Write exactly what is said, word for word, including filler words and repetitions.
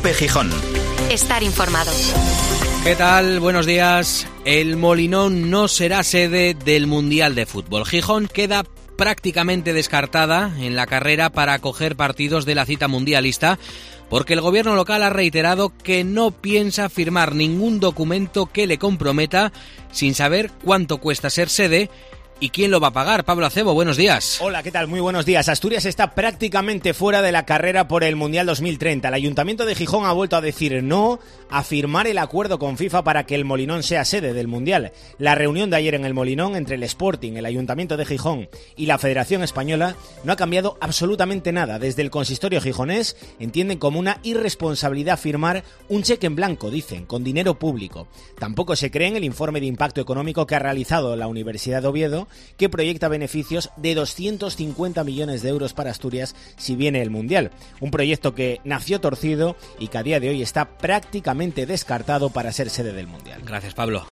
COPE Gijón. Estar informado. ¿Qué tal? Buenos días. El Molinón no será sede del Mundial de Fútbol. Gijón queda prácticamente descartada en la carrera para acoger partidos de la cita mundialista, porque el gobierno local ha reiterado que no piensa firmar ningún documento que le comprometa sin saber cuánto cuesta ser sede y quién lo va a pagar. Pablo Acebo, buenos días. Hola, ¿qué tal? Muy buenos días. Asturias está prácticamente fuera de la carrera por el Mundial dos mil treinta. El Ayuntamiento de Gijón ha vuelto a decir no a firmar el acuerdo con FIFA para que el Molinón sea sede del Mundial. La reunión de ayer en el Molinón entre el Sporting, el Ayuntamiento de Gijón y la Federación Española no ha cambiado absolutamente nada. Desde el consistorio gijonés entienden como una irresponsabilidad firmar un cheque en blanco, dicen, con dinero público. Tampoco se cree en el informe de impacto económico que ha realizado la Universidad de Oviedo, que proyecta beneficios de doscientos cincuenta millones de euros para Asturias si viene el Mundial. Un proyecto que nació torcido y que a día de hoy está prácticamente descartado para ser sede del Mundial. Gracias, Pablo.